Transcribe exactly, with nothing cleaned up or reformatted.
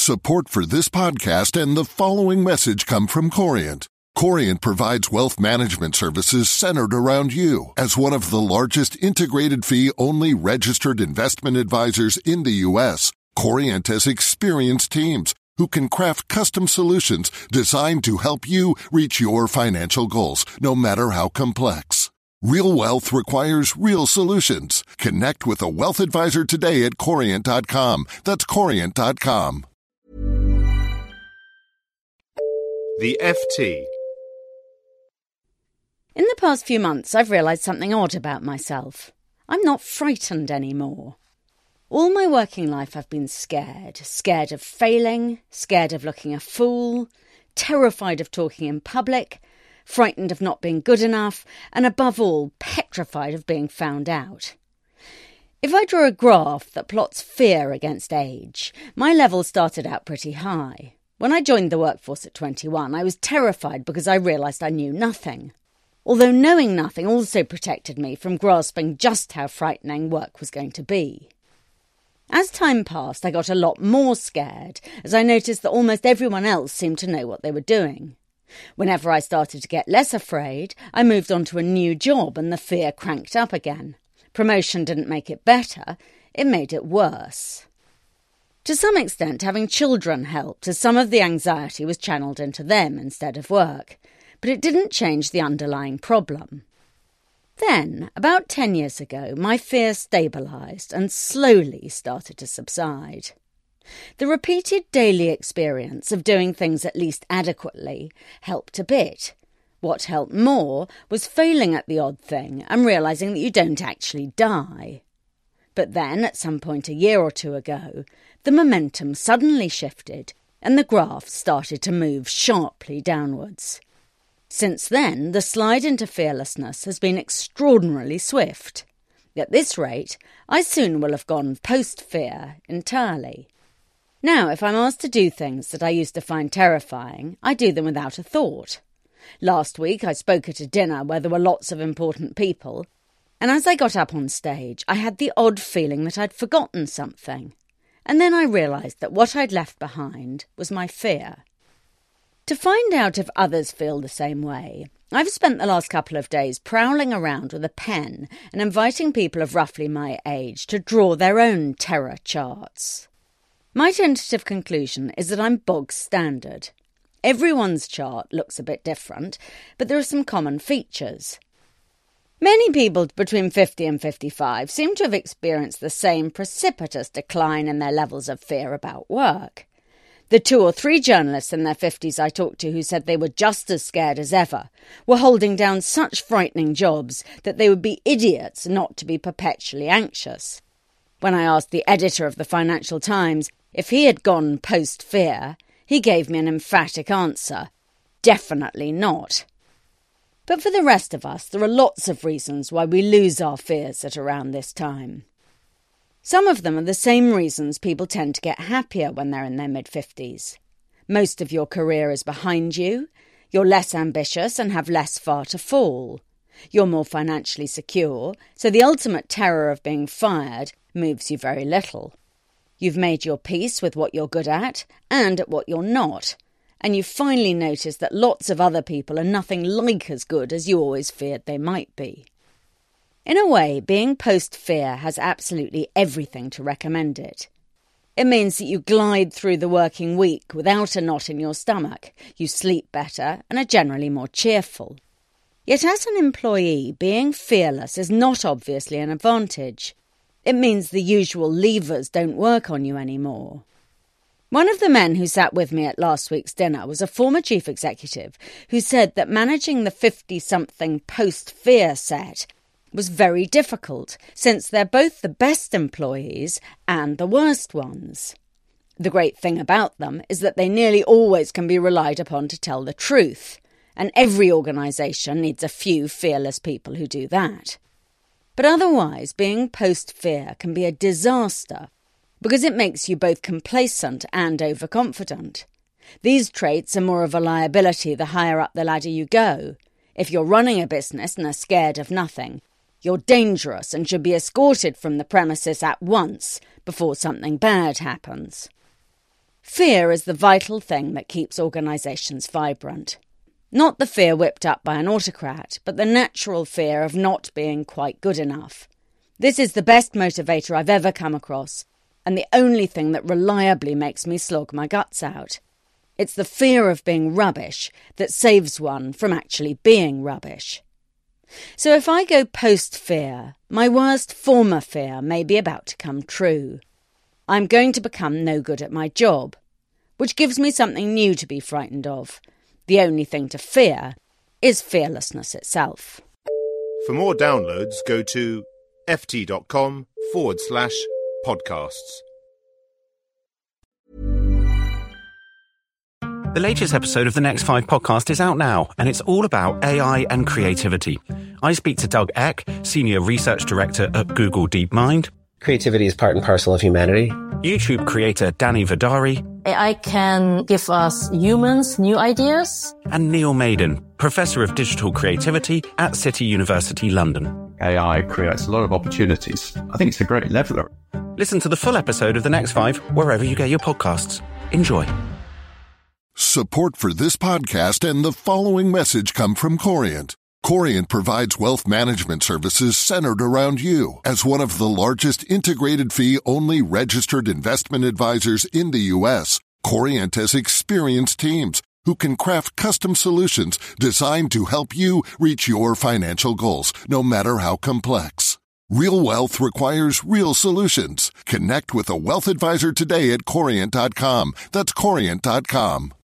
Support for this podcast and the following message come from Corient. Corient provides wealth management services centered around you. As one of the largest integrated fee-only registered investment advisors in the U S, Corient has experienced teams who can craft custom solutions designed to help you reach your financial goals, no matter how complex. Real wealth requires real solutions. Connect with a wealth advisor today at corient dot com. That's corient dot com. The F T. In the past few months, I've realised something odd about myself. I'm not frightened anymore. All my working life I've been scared. Scared of failing, scared of looking a fool, terrified of talking in public, frightened of not being good enough, and above all, petrified of being found out. If I draw a graph that plots fear against age, my level started out pretty high. When I joined the workforce at twenty-one, I was terrified because I realised I knew nothing. Although knowing nothing also protected me from grasping just how frightening work was going to be. As time passed, I got a lot more scared, as I noticed that almost everyone else seemed to know what they were doing. Whenever I started to get less afraid, I moved on to a new job and the fear cranked up again. Promotion didn't make it better, it made it worse. To some extent, having children helped, as some of the anxiety was channelled into them instead of work, but it didn't change the underlying problem. Then, about ten years ago, my fear stabilised and slowly started to subside. The repeated daily experience of doing things at least adequately helped a bit. What helped more was failing at the odd thing and realising that you don't actually die. But then, at some point a year or two ago, the momentum suddenly shifted and the graph started to move sharply downwards. Since then, the slide into fearlessness has been extraordinarily swift. At this rate, I soon will have gone post-fear entirely. Now, if I'm asked to do things that I used to find terrifying, I do them without a thought. Last week, I spoke at a dinner where there were lots of important people, and as I got up on stage, I had the odd feeling that I'd forgotten something. And then I realised that what I'd left behind was my fear. To find out if others feel the same way, I've spent the last couple of days prowling around with a pen and inviting people of roughly my age to draw their own terror charts. My tentative conclusion is that I'm bog standard. Everyone's chart looks a bit different, but there are some common features. Many people between fifty and fifty-five seem to have experienced the same precipitous decline in their levels of fear about work. The two or three journalists in their fifties I talked to who said they were just as scared as ever were holding down such frightening jobs that they would be idiots not to be perpetually anxious. When I asked the editor of the Financial Times if he had gone post-fear, he gave me an emphatic answer: definitely not. But for the rest of us, there are lots of reasons why we lose our fears at around this time. Some of them are the same reasons people tend to get happier when they're in their mid-fifties. Most of your career is behind you, you're less ambitious and have less far to fall. You're more financially secure, so the ultimate terror of being fired moves you very little. You've made your peace with what you're good at and at what you're not, and you finally notice that lots of other people are nothing like as good as you always feared they might be. In a way, being post-fear has absolutely everything to recommend it. It means that you glide through the working week without a knot in your stomach, you sleep better and are generally more cheerful. Yet as an employee, being fearless is not obviously an advantage. It means the usual levers don't work on you anymore. One of the men who sat with me at last week's dinner was a former chief executive who said that managing the fifty-something post-fear set was very difficult, since they're both the best employees and the worst ones. The great thing about them is that they nearly always can be relied upon to tell the truth, and every organisation needs a few fearless people who do that. But otherwise, being post-fear can be a disaster, because it makes you both complacent and overconfident. These traits are more of a liability the higher up the ladder you go. If you're running a business and are scared of nothing, you're dangerous and should be escorted from the premises at once before something bad happens. Fear is the vital thing that keeps organisations vibrant. Not the fear whipped up by an autocrat, but the natural fear of not being quite good enough. This is the best motivator I've ever come across, and the only thing that reliably makes me slog my guts out. It's the fear of being rubbish that saves one from actually being rubbish. So if I go post-fear, my worst former fear may be about to come true. I'm going to become no good at my job, which gives me something new to be frightened of. The only thing to fear is fearlessness itself. For more downloads, go to ft.com forward slash podcasts. The latest episode of the Next Five podcast is out now, and it's all about A I and creativity. I speak to Doug Eck, Senior Research Director at Google DeepMind. Creativity is part and parcel of humanity. YouTube creator Danny Vidari. A I can give us humans new ideas. And Neil Maiden, Professor of Digital Creativity at City University London. A I creates a lot of opportunities. I think it's a great leveler. Listen to the full episode of The Next Five wherever you get your podcasts. Enjoy. Support for this podcast and the following message come from Corient. Corient provides wealth management services centered around you. As one of the largest integrated fee-only registered investment advisors in the U S, Corient has experienced teams who can craft custom solutions designed to help you reach your financial goals, no matter how complex. Real wealth requires real solutions. Connect with a wealth advisor today at Corient dot com. That's Corient dot com.